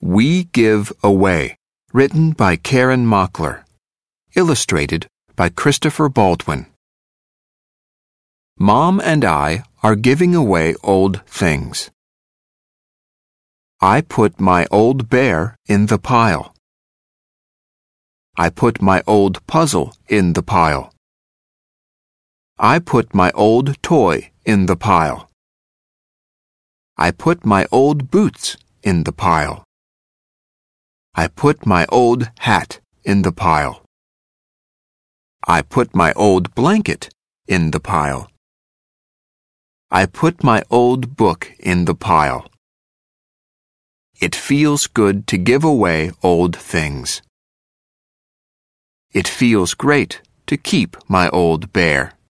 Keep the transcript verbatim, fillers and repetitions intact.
We Give Away, written by Karen Mockler. Illustrated by Christopher Baldwin. Mom and I are giving away old things. I put my old bear in the pile. I put my old puzzle in the pile. I put my old toy in the pile. I put my old boots in the pile. I put my old hat in the pile. I put my old blanket in the pile. I put my old book in the pile. It feels good to give away old things. It feels great to keep my old bear.